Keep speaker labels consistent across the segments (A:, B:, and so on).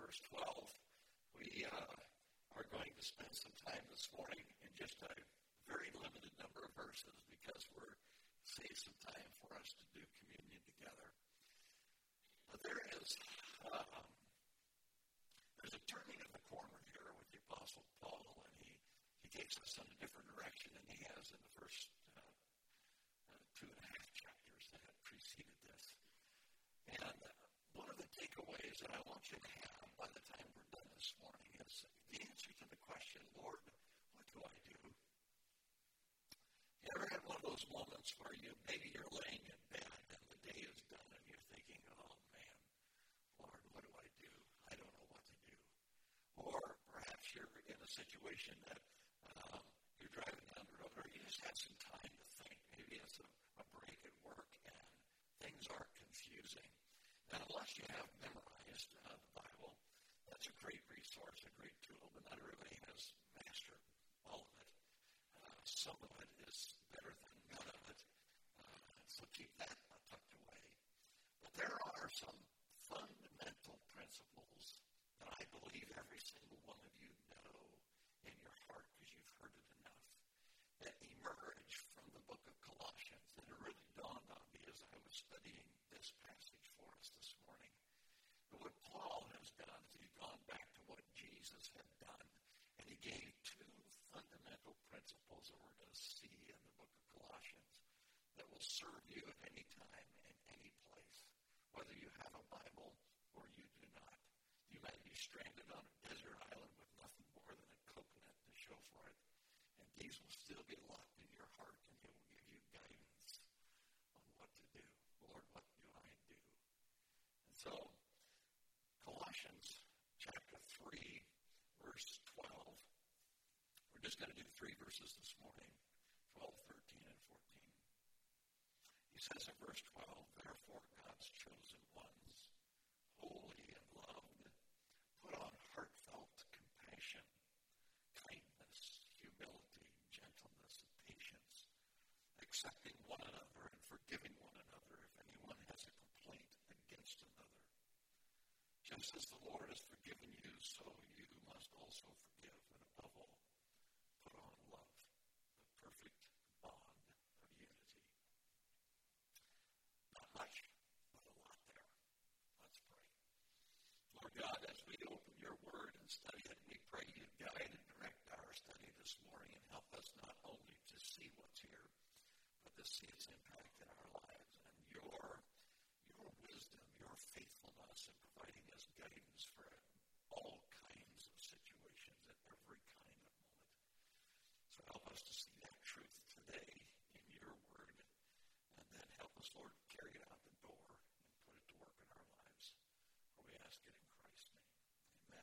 A: verse 12. We are going to spend some time this morning in just a very limited number of verses because we're saving some time for us to do communion together. But there's a turning of the corner here with the Apostle Paul, and he takes us in a different direction than he has in the first 2.5 chapters that had preceded this. And one of the takeaways that I want you to have by the time we're done this morning is the answer to the question, Lord, what do I do? You ever had one of those moments where maybe you're laying in bed and the day is done and you're thinking, oh man, Lord, what do I do? I don't know what to do. Or perhaps you're in a situation that you're driving down the road or you just have some time to think. Maybe it's a break at work and things are confusing. And unless you have memorized the Bible, that's a great resource, a great tool, but not everybody has mastered all of it. Some of it is better than none of it, so keep that tucked away. But there are some fundamental principles that I believe every single one of you know in your heart because you've heard it enough, that emerge from the book of Colossians that it really dawned on me as I was studying this passage for us this morning. But what Paul has done is he's gone back to what Jesus had done, and he gave two fundamental principles that we're going to see in the book of Colossians that will serve you at any time and any place, whether you have a Bible or you do not. You might be stranded on a desert island with nothing more than a coconut to show for it, and these will still be locked in your heart, and it will give you guidance on what to do. Lord, what do I do? And so, Colossians chapter 3, verse 12. We're just going to do 3 verses this morning, 12, 13, and 14. He says in verse 12, therefore God's chosen ones, holy and loved, put on heartfelt compassion, kindness, humility, gentleness, and patience, accepting one another and forgiving one another if anyone has a complaint against another. Just as the Lord has forgiven you, so you must also forgive, and above all, put on love, the perfect bond of unity. Not much, but a lot there. Let's pray. Lord God, as we open your word and study it, we pray you guide and direct our study this morning and help us not only to see what's here, but to see its impact in our lives and your wisdom, your faithfulness in providing us guidance for all kinds of situations at every kind of moment. So help us to see that truth today in your word, and then help us, Lord, carry it out the door and put it to work in our lives. For we ask it in Christ's name. Amen.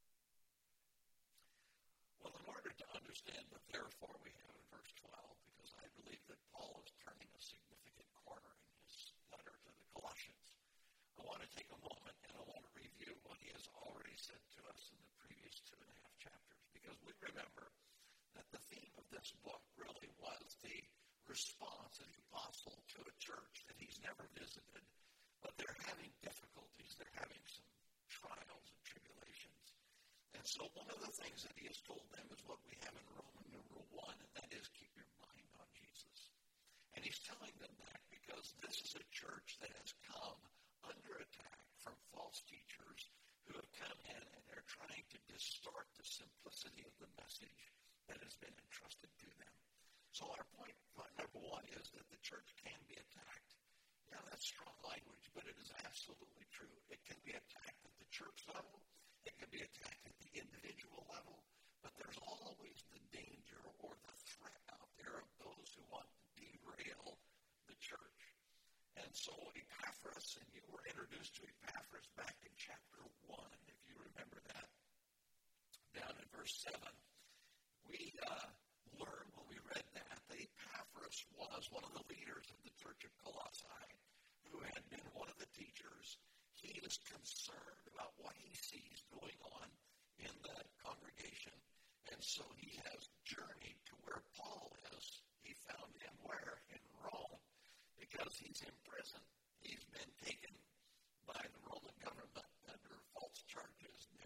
A: Well, in order to understand the therefore we have in verse 12, because I believe that Paul is turning a significant corner in his letter to the Colossians, I want to take a moment and I want to review what he has already said to us in the previous 2.5 chapters, because we remember that the theme of this book really was the response of the apostle to a church that he's never visited, but they're having difficulties, they're having some trials and tribulations. And so one of the things that he has told them is what we have in Roman numeral 1, and that is keep your mind on Jesus. And he's telling them that because this is a church that has come under attack from false teachers who have come in and they're trying to distort the simplicity of the message that has been entrusted to them. So our point number 1 is that the church can be attacked. Yeah, that's strong language, but it is absolutely true. It can be attacked at the church level. It can be attacked at the individual level. But there's always the danger or the threat out there of those who want to derail the church. And so Epaphras, and you were introduced to Epaphras back in chapter 1, if you remember that. Down in verse 7, we learned when we read that Epaphras was one of the leaders of the church of Colossae, who had been one of the teachers. He is concerned about what he sees going on in the congregation. And so he has journeyed to where Paul is. He found him where? In Rome. Because he's in prison. He's been taken by the Roman government under false charges and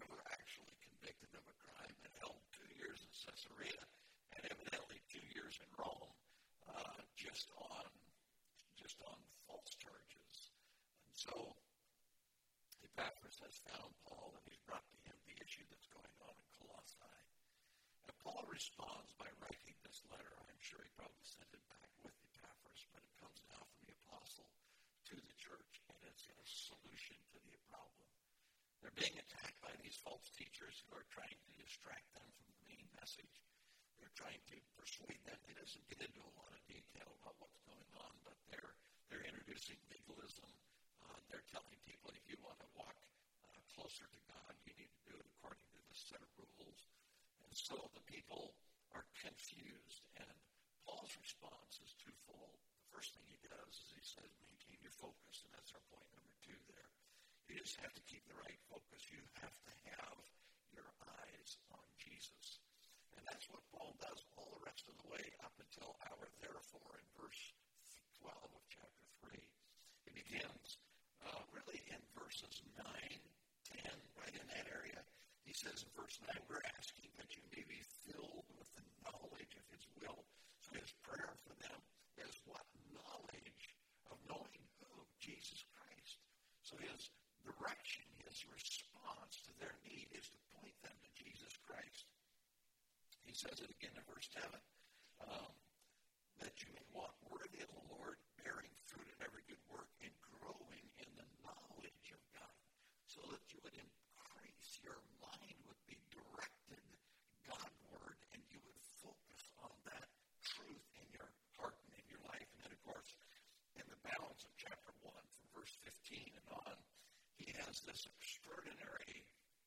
A: has found Paul, and he's brought to him the issue that's going on in Colossae. And Paul responds by writing this letter. I'm sure he probably sent it back with Epaphras, but it comes now from the apostle to the church, and it's a solution to the problem. They're being attacked by these false teachers who are trying to distract them from the main message. They're trying to persuade them. It doesn't get into a lot of detail about what's going on, but they're introducing legalism. They're telling people, if you want to walk closer to God, you need to do it according to this set of rules. And so the people are confused, and Paul's response is twofold. The first thing he does is he says, maintain your focus, and that's our point number 2 there. You just have to keep the right focus. You have to have your eyes on Jesus. And that's what Paul does all the rest of the way up until our therefore in verse 12 of chapter 3. It begins really in verses 9, 10, right in that area. He says in verse 9, we're asking that you may be filled with the knowledge of his will. So his prayer for them is what? Knowledge of knowing who? Jesus Christ. So his direction, his response to their need is to point them to Jesus Christ. He says it again in verse 7, that you may walk worthy of the Lord, bearing fruit in every good work and growing in the knowledge of God, so that you would increase, your mind would be directed Godward, and you would focus on that truth in your heart and in your life. And then, of course, in the balance of chapter 1, from verse 15 and on, he has this extraordinary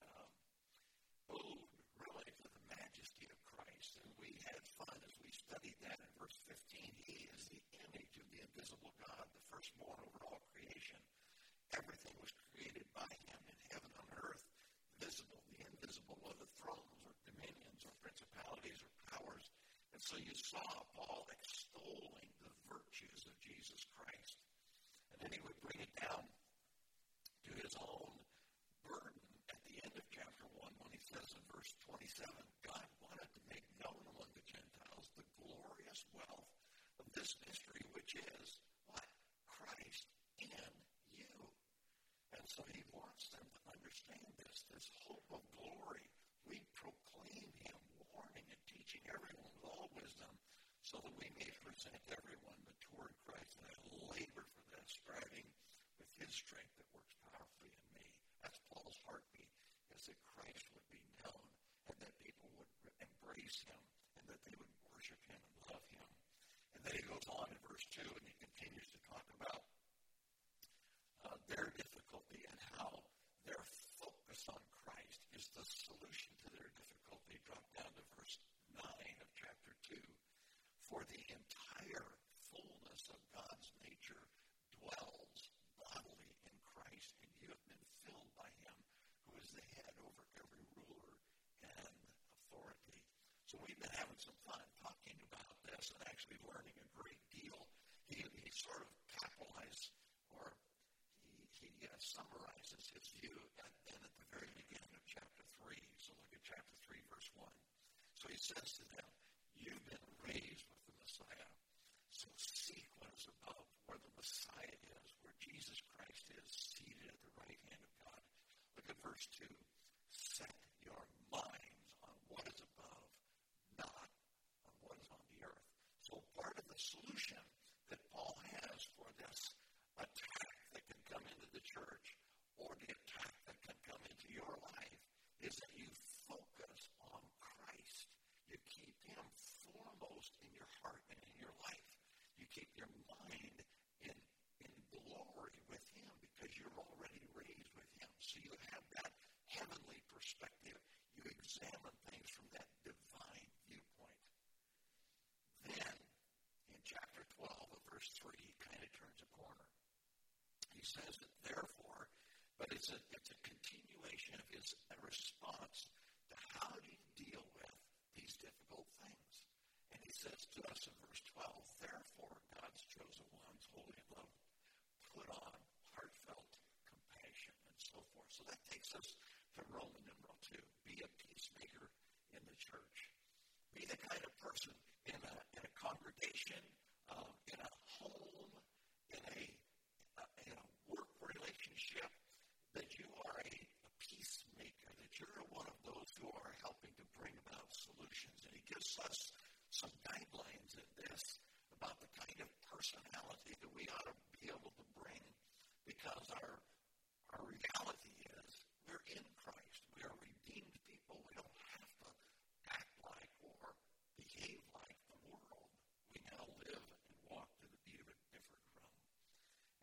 A: ode, really, to the majesty of Christ. And we had fun as we studied that in verse 15. He is the image of the invisible God, the firstborn over all creation. Everything was created by him in heaven and earth, visible, the invisible, whether thrones or dominions or principalities or powers. And so you saw Paul extolling the virtues of Jesus Christ. And then he would bring it down to his own burden at the end of chapter 1 when he says in verse 27, God wanted to make known among the Gentiles the glorious wealth of this mystery, which is what? Christ in you. And so he wants them to understand this hope of glory. We proclaim him, warning and teaching everyone with all wisdom, so that we may present everyone mature in Christ. And I labor for this, striving with his strength that works powerfully in me. That's Paul's heartbeat, is that Christ would be known, and that people would embrace him, and that they would worship him and love him. And then he goes on in verse 2, and he continues to talk about their difficulty and how their focus on Christ is the solution to their difficulty. Drop down to verse 9 of chapter 2. For the entire fullness of God's nature dwells bodily in Christ, and you have been filled by him who is the head over every ruler and authority. So we've been having some fun talking about this and actually learning a great deal. He sort of capitalized, or he summarizes his view at the very beginning of chapter 3. So look at chapter 3, verse 1. So he says to them, you've been raised with the Messiah. So seek what is above, where the Messiah is, where Jesus Christ is, seated at the right hand of God. Look at verse 2. Set your minds on what is above, not on what is on the earth. So part of the solution that Paul has for this attack that can come into the church, or the attack that can come into your life, is that you focus on Christ. You keep him foremost in your heart and in your life. You keep your mind in glory with him because you're already raised with him. So you have that heavenly perspective. You examine things from that divine viewpoint. Then, in chapter 12 of verse 3, he kind of turns a corner. He says that therefore, but it's a continuation of his response to how do you deal with these difficult things. And he says to us in verse 12, therefore, God's chosen ones, holy and loved, put on heartfelt compassion and so forth. So that takes us to Roman numeral 2. Be a peacemaker in the church. Be the kind of person in a congregation, in a home, in a work relationship, that you are a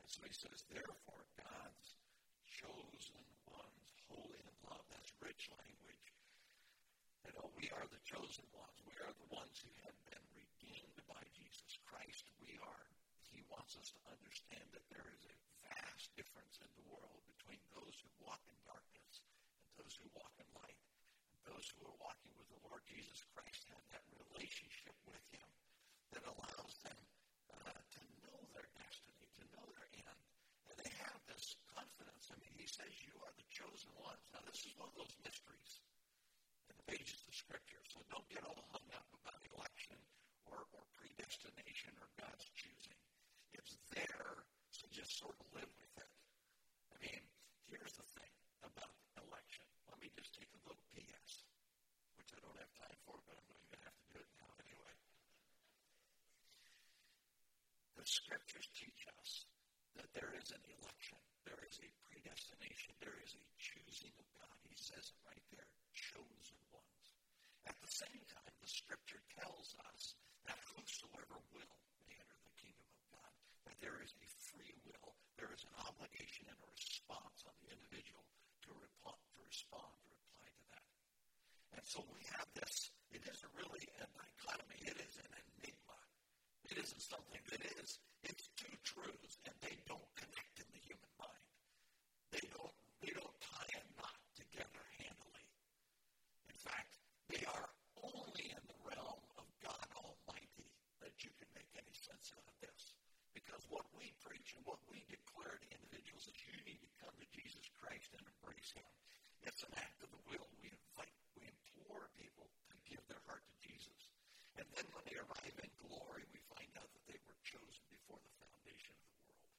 A: so he says, therefore, God's chosen ones, holy in love. That's rich language. We are the chosen ones. We are the ones who have been redeemed by Jesus Christ. He wants us to understand that there is a vast difference in the world between those who walk in darkness and those who walk in light. And those who are walking with the Lord Jesus Christ have that relationship with him that allows them to know their destiny, to know their end. And they have this confidence. I mean, he says you are the chosen ones. Now, this is one of those mysteries in the pages of Scripture. So don't get all hung up about election or predestination or God's choosing. It's there, so just sort of live with it. I mean, here's the thing about election. Let me just take a little PS, which I don't have time for, but I'm going to have to do it now anyway. The Scriptures teach us that there is an election. There is a predestination. There is a choosing of God. He says it right there, chosen ones. At the same time, the Scripture tells us that whosoever will may enter the kingdom of God. That there is a free will. There is an obligation and a response on the individual to respond, to reply to that. And so we have this. It isn't really a dichotomy. It is an enigma. It isn't something that is. It's two truths, and they don't connect in the human mind. They don't tie a knot together handily. In fact, they are only in the realm of God Almighty that you can make any sense out of this. Because what we preach and what we declare to individuals is you need to come to Jesus Christ and embrace him. It's an act of the will. We implore people to give their heart to Jesus. And then when they arrive in glory, we find out that they were chosen before the foundation of the world.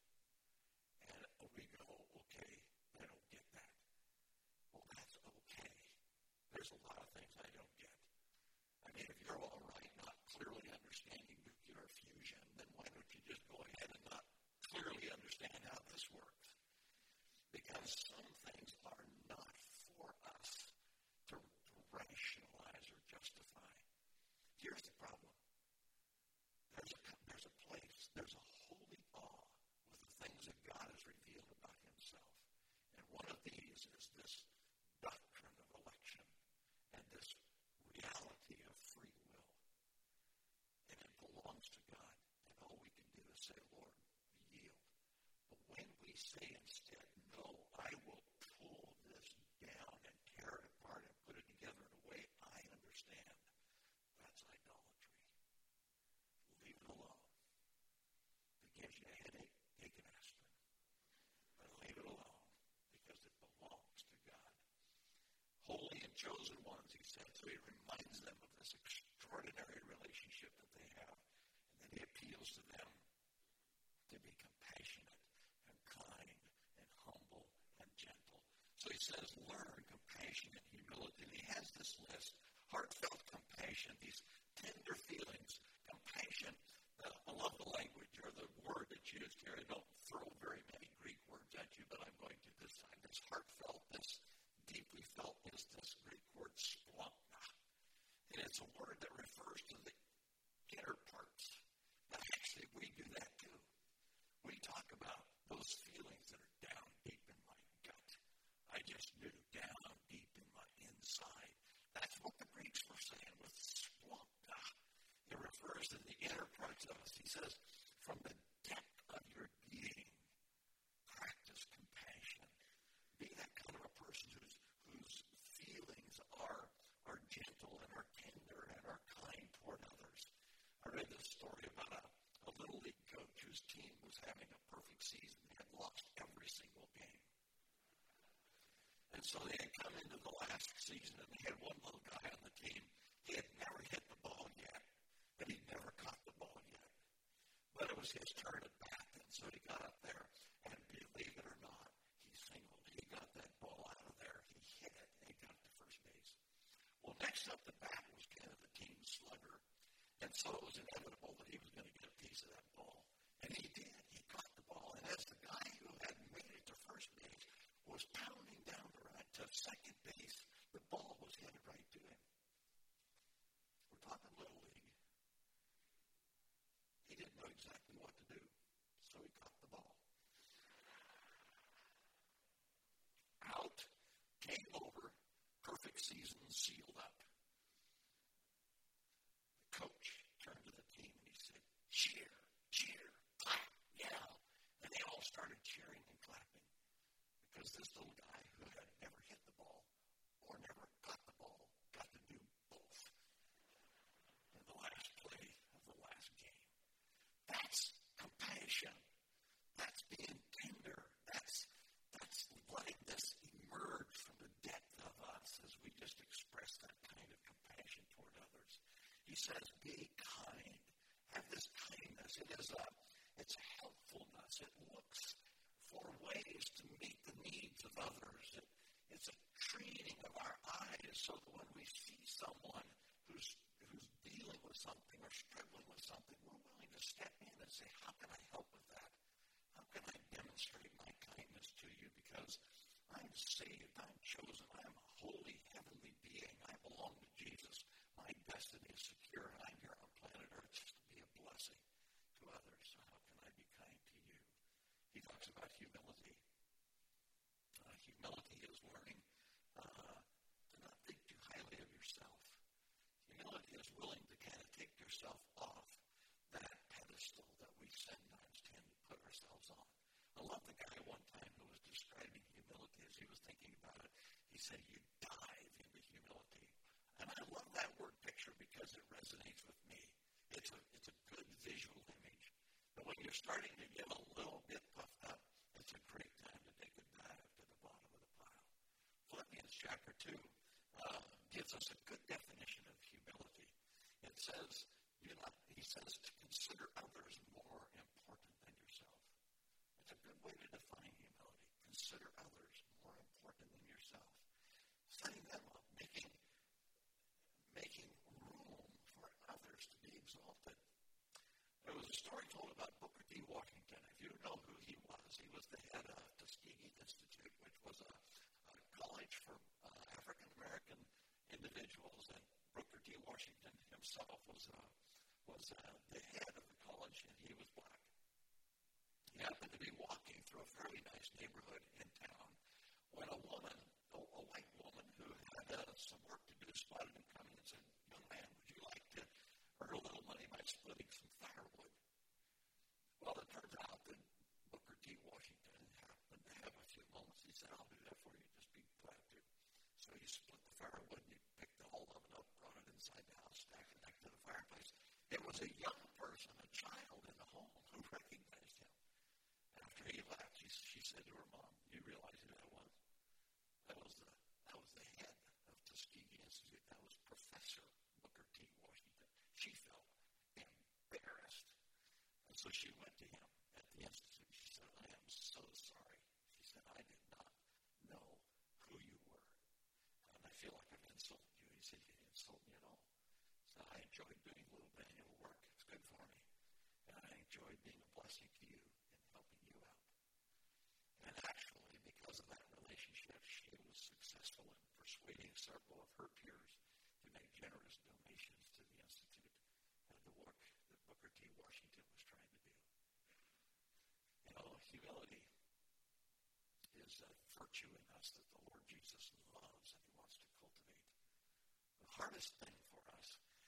A: And we go, okay, I don't get that. Well, that's okay. There's a lot of things I don't get. I mean, if you're all right, not clearly understanding nuclear fusion, then why don't you just go ahead and not clearly understand how this works? Because some things are not for us to rationalize or justify. Here's the problem. There's a place, there's a holy awe with the things that God has revealed about himself. And one of these is this doctrine of election and this reality of free will. And it belongs to God. And all we can do is say, Lord, yield. But when we say instead, no, I will pull this down and tear it apart and put it together in a way I understand, that's idolatry. Leave it alone. If it gives you a headache, take an aspirin. But leave it alone because it belongs to God. Holy and chosen ones, he said. So he reminds them of this extraordinary relationship that they have. And then he appeals to them to be compassionate and kind and humble and gentle. So he says, learn compassion and humility. And he has this list. Heartfelt compassion, these tender feelings, compassion. I love the language or the word that's used here. I don't throw very many Greek words at you, but I'm going to this time. This heartfelt, this deeply felt is this Greek word splachna. And it's a word that refers to the inner parts. But actually, we do that too. We talk about those feelings that are down deep in my gut. I just knew down deep in my inside. That's what the Greeks were saying with splachna. It refers to the inner parts of us. He says, from the depth of your being, practice compassion. Be that kind of a person whose feelings are gentle and are tender and are kind toward others. I read this story about a little league coach whose team was having a perfect season. They had lost every single game. And so they had come into the last season and they had one little guy on the team. He had never hit the ball yet, and he'd never caught the ball yet. But it was his turn at bat, and so he got up there, and believe it or not, he singled. He got that ball out of there. He hit it, and he got to first base. Well, next up the bat was kind of the team slugger, and so it was inevitable that he was going to get a piece of that ball. And he did. He caught the ball, and as the guy who had made it to first base was pounding down to second base, the ball was headed right to him. We're talking Little League. He didn't know exactly what to do, so he caught the ball. game over, perfect season sealed up. The coach turned to the team and he said, cheer, cheer, clap, yell. And they all started cheering and clapping because this little guy who had never hit the ball or never got the ball got to do both in the last play of the last game. That's compassion. That's being tender. That's letting this emerge from the depth of us as we just express that kind of compassion toward others. He says, be kind. Have this kindness. It's a helpfulness. It looks for ways to meet the needs of others. It's a treating of our eyes so that when we see someone who's dealing with something or struggling with something, we're willing to step in and say, how can I help with that? How can I demonstrate my kindness to you? Because I'm saved, I'm chosen, I'm a holy, heavenly being. I belong to Jesus. My destiny is secure, and I'm here on planet Earth just to be a blessing to others. So how can I be kind to you? He talks about humility. Humility is learning to not think too highly of yourself. Humility is willing to kind of take yourself off that pedestal that we sometimes tend to put ourselves on. I love the guy one time who was describing humility as he was thinking about it. He said, you dive into humility. And I love that word picture because it resonates with me. It's a good visual image. But when you're starting to get a little bit puffed up, it's a great time to take a dive to the bottom of the pile. Philippians chapter 2 gives us a good definition of humility. It says, he says to consider others more important than yourself. It's a good way to define humility. Consider others more important than yourself. Setting them up, making room for others to be exalted. There was a story told about Booker T. Washington. If you know who he was the head of Tuskegee Institute, which was a college for African American individuals, and Booker T. Washington himself was the head of the college, and he was black. He happened to be walking through a fairly nice neighborhood in town when a white woman who had some work to do spotted him coming and said, young man, would you like to earn a little money by splitting some firewood? Well, it turns out that Booker T. Washington happened to have a few moments. He said, I'll do that for you. Just be glad to. So he split the firewood and he picked the whole of it up, brought it inside the house, stacked it next to the fireplace. It was a young person, a child in the home who recognized him. After he left, she said to her mom, you realize who that was? That was the head of Tuskegee Institute. That was Professor Booker T. Washington. She felt embarrassed. And so she went to him at the Institute. She said, I am so sorry. She said, I did not know who you were. And I feel like I've insulted you. He said, you didn't insult me at all. So I enjoyed doing a little manual work. It's good for me. And I enjoyed being a blessing to you and helping you out. And actually, because of that relationship, she was successful in persuading several of her peers to make generous donations to the Institute and the work that Booker T. Washington was trying to do. You know, humility is a virtue in us that the Lord Jesus loves and he wants to cultivate. The hardest thing for us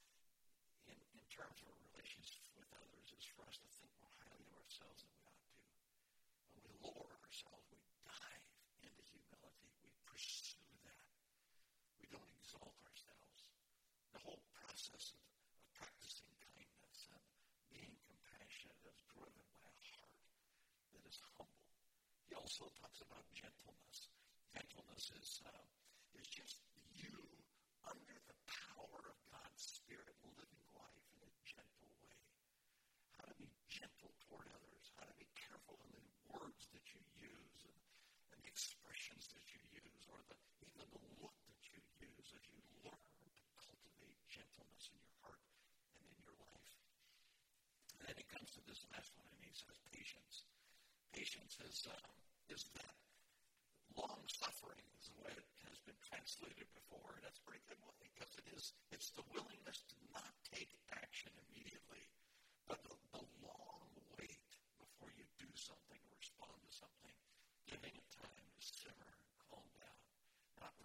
A: in terms of our relations with others is for us to think more highly of ourselves than we ought to. When we lower ourselves, we dive into humility. We pursue that. We don't exalt ourselves. The whole process of practicing kindness and being compassionate is driven by a heart that is humble. He also talks about gentleness. Gentleness is just you under the power of God's Spirit living life in a gentle way. How to be gentle toward others. How to be careful in the words that you use and the expressions that you use or even the look that you use as you learn to cultivate gentleness in your heart and in your life. And then he comes to this last one and he says patience. Patience is that long-suffering is the way it has been translated before, and that's a pretty good one because it's the willingness to not take action immediately, but the long wait before you do something or respond to something, giving it time to simmer and calm down, not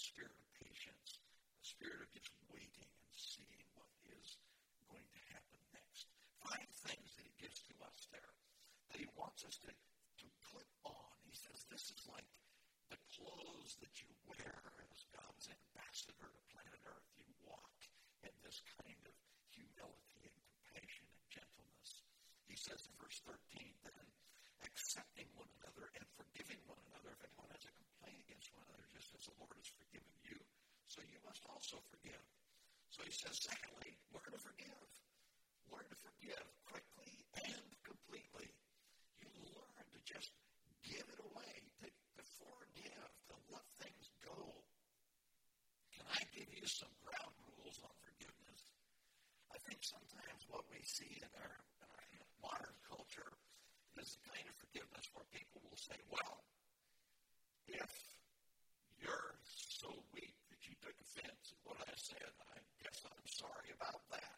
A: spirit of patience, a spirit of just waiting and seeing what is going to happen next. 5 things that he gives to us there that he wants us to put on. He says this is like the clothes that you wear as God's ambassador to planet Earth. You walk in this kind of humility and compassion and gentleness. He says in verse 13, then accepting one another and forgiving one another. If anyone has a complaint against one another, just as the Lord has forgiven you, so you must also forgive. So he says, secondly, learn to forgive. Learn to forgive quickly and completely. You learn to just give it away, to forgive, to let things go. Can I give you some ground rules on forgiveness? I think sometimes what we see in our modern culture is the kind of forgiveness where people will say, well, if you're so weak that you took offense at what I said, I guess I'm sorry about that.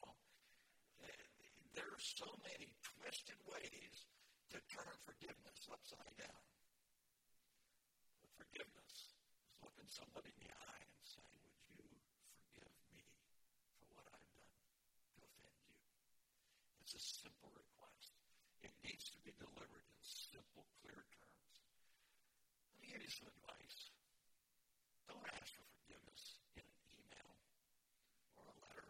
A: There are so many twisted ways to turn forgiveness upside down. But forgiveness is looking somebody in the eye and saying, would you forgive me for what I've done to offend you? It's a simple request. It needs to be delivered in simple, clear terms. Let me give you some advice. Don't ask for forgiveness in an email or a letter.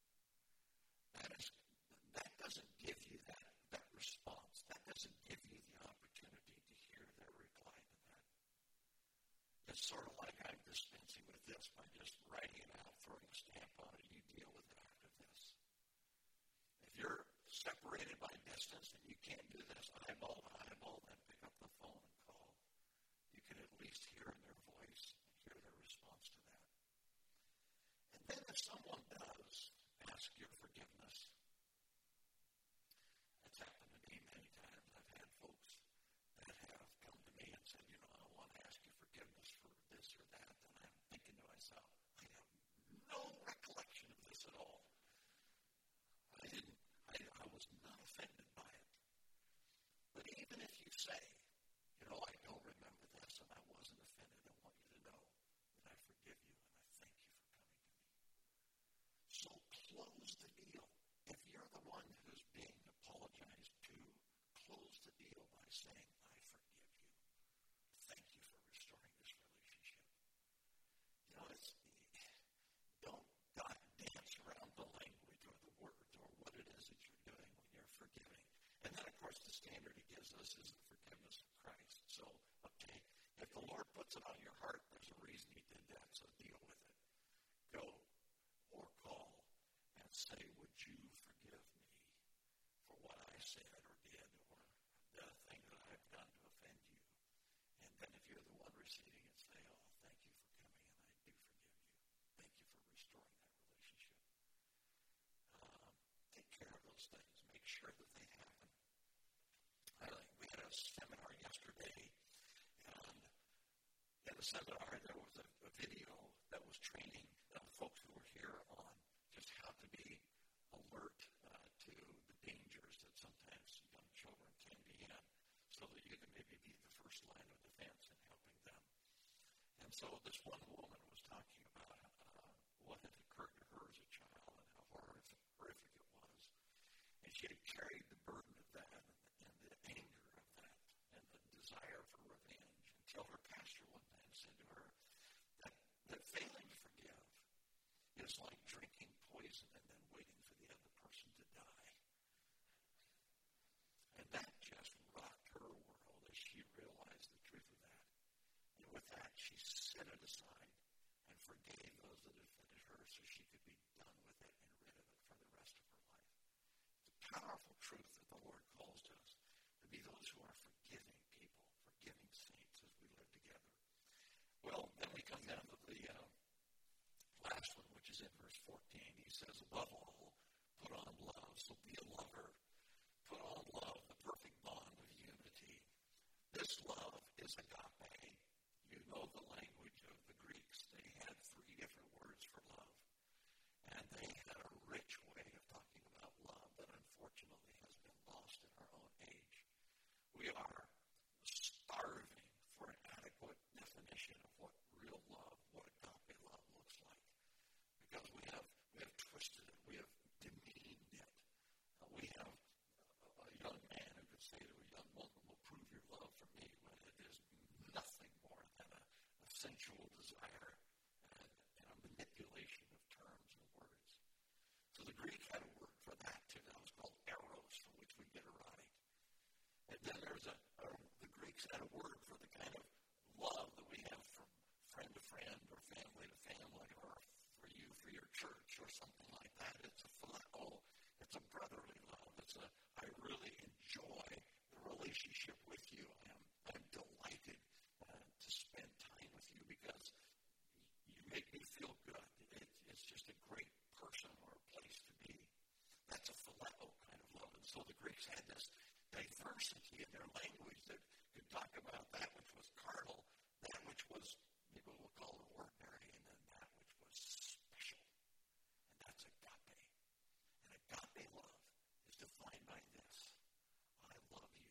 A: That doesn't give you that response. That doesn't give you the opportunity to hear their reply to that. It's sort of like I'm dispensing with this by just writing it out, throwing a stamp on it. You deal with it after this. If you're separated by distance and you can't do this eyeball to eyeball, then pick up the phone and call. You can at least hear in their voice and hear their response to that. And then if someone does ask your forgiveness, it's happened to me many times. I've had folks that have come to me and said, I want to ask you forgiveness for this or that. And I'm thinking to myself, I have no recollection of this at all. I was not offended by it. But even if you say, I don't remember this and I wasn't offended, I want you to know that I forgive you and I thank you for coming to me. So close the deal. If you're the one who's being apologized to, close the deal by saying, I forgive you. Thank you for restoring this relationship. Don't dance around the language or the words or what it is that you're doing when you're forgiving. And then, of course, the standard he gives us is the forgiveness of Christ. So, okay, if the Lord puts it on your heart, there's a reason he did that, so deal with it. Go or call and say, would you forgive me for what I said or did or the thing that I've done to offend you? And then if you're the one receiving it, say, oh, thank you for coming and I do forgive you. Thank you for restoring that relationship. Take care of those things. Make sure that they happen. We had a seminar yesterday, and in the seminar there was a video that was training folks who were here on just how to be alert to the dangers that sometimes young children can be in, so that you can maybe be the first line of defense in helping them. And so this one woman was talking about what had occurred to her as a child and how horrific it was. And she had carried the burden of that and the anger of that and the desire for revenge until her pastor one time said to her that failing to forgive is like drinking poison and then waiting for the other person to die. And that just rocked her world as she realized the truth of that. And with that, she set it aside and forgave those that offended her so she could be done with it and rid of it for the rest of her life. It's a powerful truth that the Lord calls to us, to be those who are forgiving people, forgiving saints as we live together. Well, then we come down to the last one, which is in verse 14. He says, above all, put on love. So be a lover. Put on love, the perfect bond of unity. This love is agape. You know the language of the Greeks. They had 3 different words for love. And they had a rich way of talking about love that unfortunately has been sensual desire and a manipulation of terms and words. So the Greek had a word for that too. That was called eros, from which we get erotic. And then there's the Greeks had a word for the kind of love that we have from friend to friend or family to family, or for you, for your church or something like that. It's a phileo. It's a brotherly love. I really enjoy the relationship with you. I'm delighted to spend time with you because you make me feel good. It's just a great person or a place to be. That's a phileo kind of love. And so the Greeks had this diversity in their language that could talk about that which was carnal, that which was, maybe we'll call it ordinary, and then that which was special. And that's agape. And agape love is defined by this: I love you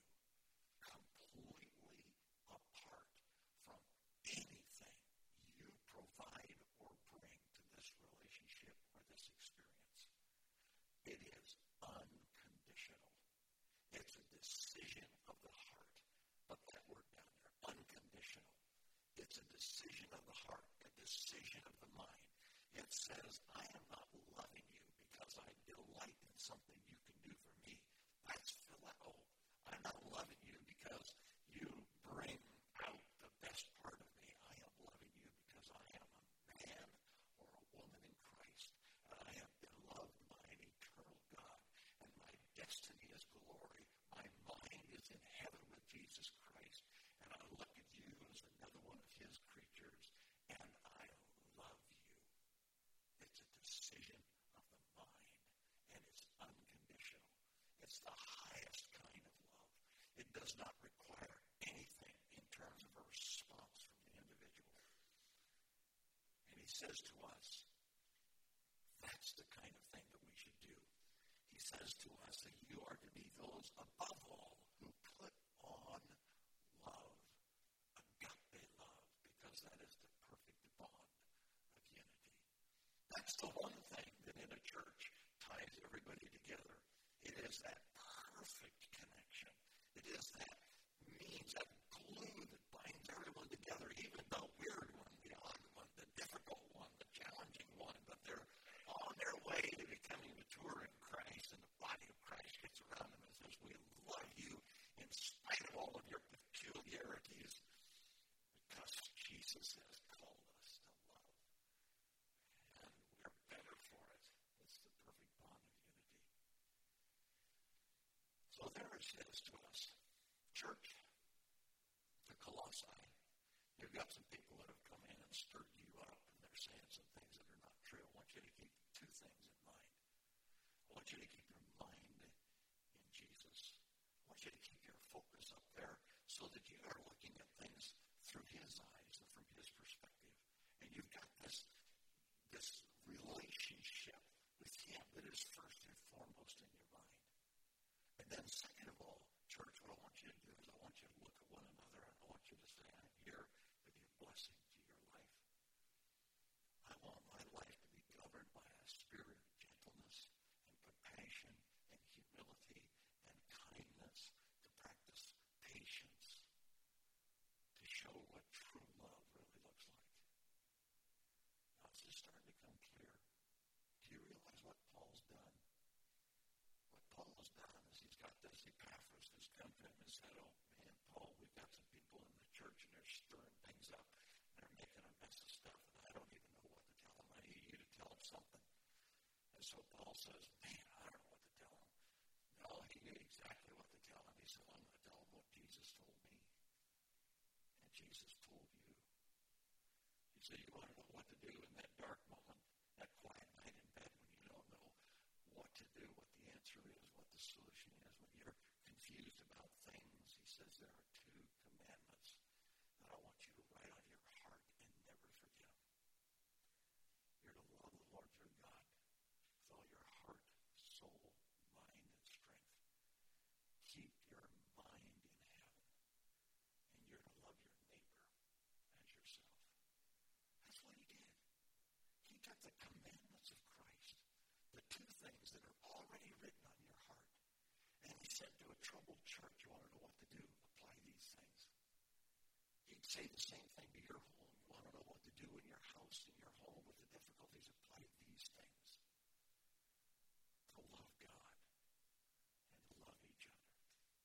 A: completely apart from anything you provide or bring to this relationship or this experience. It is unconditional. It's a decision of the heart. Put that word down there, unconditional. It's a decision of the heart, a decision of the mind. It says, I am not loving you because I delight in something you can do for me. That's phileo. I'm not loving you because you bring out the best part of me. I am loving you because I am a man or a woman in Christ, and I have been loved by an eternal God, and my destiny is glory. My mind is in heaven with Jesus Christ, and I look at you as another one of his creatures, and I love you. It's a decision of the mind, and it's unconditional. It's the highest kind of love. It does not require anything in terms of a response from the individual. And he says to us, that's the kind of thing that we should do. He says to us that you are to be those above all who put on love, agape love, because that is the perfect bond of unity. That's the one thing that in a church ties everybody together. It is that perfect connection. It is that means, that glue that binds everyone together, even the weird one, the odd one, the difficult one, the challenging one, but they're on their way to becoming mature in Christ, and the body of Christ gets around them and says, we love you in spite of all of your peculiarities, because Jesus has called us to love. And we're better for it. It's the perfect bond of unity. So there it says to us, church, the Colossae, you've got some people that have come in and stirred you up, and they're saying some things that are not true. I want you to keep two things in mind. I want you to keep your mind in Jesus. I want you to keep your focus up there so that you are looking at things through his eyes and from his perspective. And you've got this relationship with him that is first and foremost in your mind. And then second of all, church, what I want you to do is I want you to look at one another, and I want you to say, I'm here to be a blessing to your life. I want my life to be governed by a spirit of gentleness and compassion and humility and kindness, to practice patience, to show what true love really looks like. Now, is this starting to come clear? Do you realize what Paul's done? What Paul has done is he's got this Epaphras who's come to him and said, oh man, Paul, we've got some people in the church and they're stirring things up. They're making a mess of stuff, and I don't even know what to tell them. I need you to tell them something. And so Paul says, man, I don't know what to tell them. No, he knew exactly what to tell them. He said, I'm going to tell them what Jesus told me. And Jesus told you. He said, you want to know what to do in that dark moment, that quiet night in bed when you don't know what to do, what the answer is, what the solution is, when you're confused about things. He says there are two commandments that I want you to write on your heart and never forget them. You're to love the Lord your God with all your heart, soul, mind, and strength. Keep your mind in heaven, and you're to love your neighbor as yourself. That's what he did. He took the commandments of Christ, the two things that are already written on your heart, and he said to a troubled church, you want to know what to do? Apply these things. He'd say the same thing to your home. You want to house, in your home, with the difficulties, apply these things. To love God and to love each other.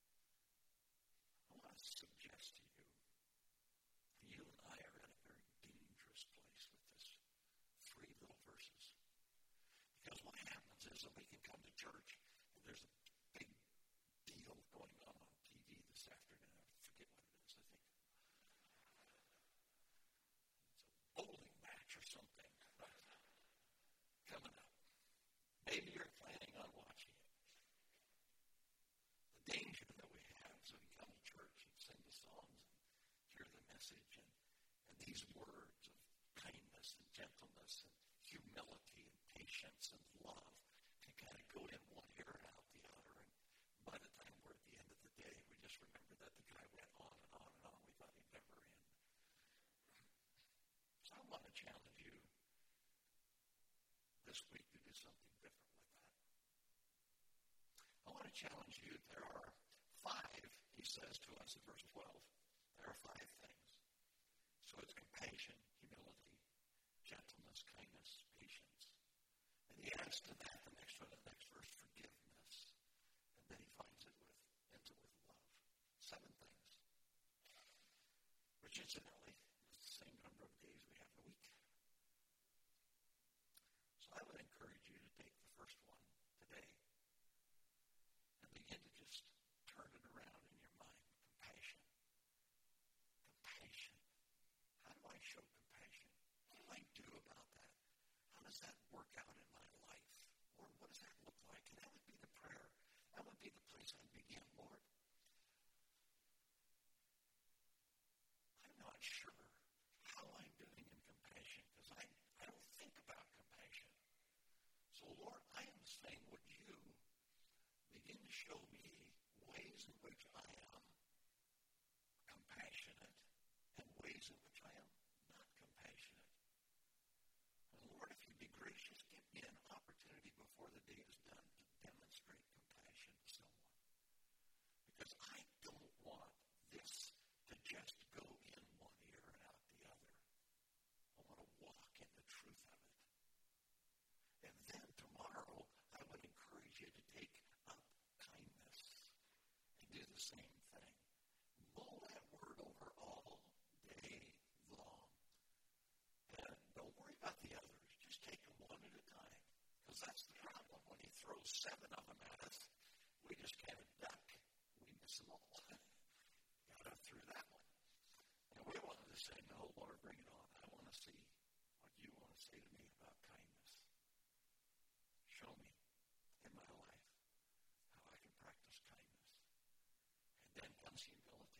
A: I want to suggest to you, you and I are at a very dangerous place with this 3 little verses. Because what happens is that we can come to church and there's a big deal going on TV this afternoon. I forget what it is, I think. It's a bowling match or something coming up. Maybe you're planning on watching it. The danger that we have is that we come to church and sing the songs and hear the message and these words of kindness and gentleness and humility and patience and love can kind of go in one ear and out the other. And by the time we're at the end of the day, we just remember that the guy went on and on and on. We thought he'd never end. So I want to challenge you this week to do something different with that. I want to challenge you. There are 5, he says to us in verse 12. There are 5 things. So it's compassion, humility, gentleness, kindness, patience. And he adds to that the next one, the next verse, forgiveness. And then he ends it with love. 7 things. Which incidentally is the same number of days we have in a week. So I would encourage you to take the first one today and begin to just turn it around in your mind. Compassion. Compassion. How do I show compassion? What do I do about that? How does that work out in my life? Or what does that look like? And that would be the prayer. That would be the place I begin, Lord. I'm not sure how I'm doing in compassion because I don't think about compassion. So, Lord, I am saying, would you begin to show me ways in which I am compassionate and ways in which I am not compassionate. And Lord, if you'd be gracious, give me an opportunity before the day is done to demonstrate compassion to someone. Because I don't want this to just go in one ear and out the other. I want to walk in the truth of it. And then tomorrow, I would encourage you to take up kindness and do the same thing. Mull that word over all day long. And don't worry about the others. Just take them one at a time. Because that's the problem. When he throws 7 of them at us, we just kind of duck. We miss them all. Got up through that one. And we wanted to say, no, Lord, bring it on. I want to see what you want to say to me about kindness. Show me in my life how I can practice kindness. And then comes humility.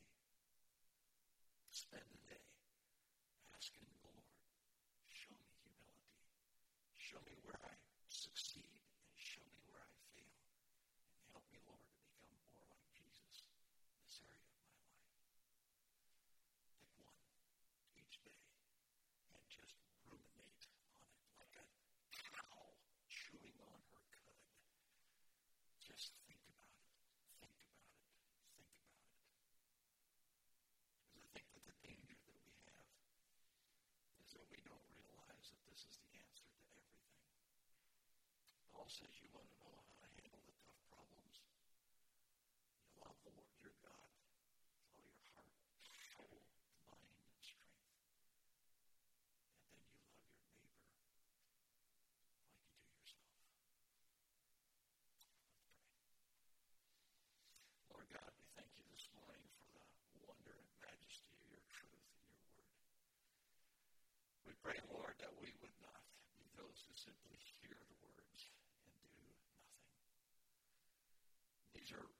A: Spend the day asking the Lord, show me humility. Show me where I succeed and show me where I fail. And help me, Lord, to become more like Jesus in this area of my life. Pick one each day and just ruminate on it like a cow chewing on her cud. Just think about it. Think about it. Think about it. Because I think that the danger that we have is that we don't realize that this is the answer to everything. Paul says you want to know how to handle the tough problems. You love the Lord your God with all your heart, soul, mind, and strength. And then you love your neighbor like you do yourself. Let's pray. Lord God, we thank you this morning for the wonder and majesty of your truth and your word. We pray, Lord, that we would not be those who simply hear the words and do nothing. These are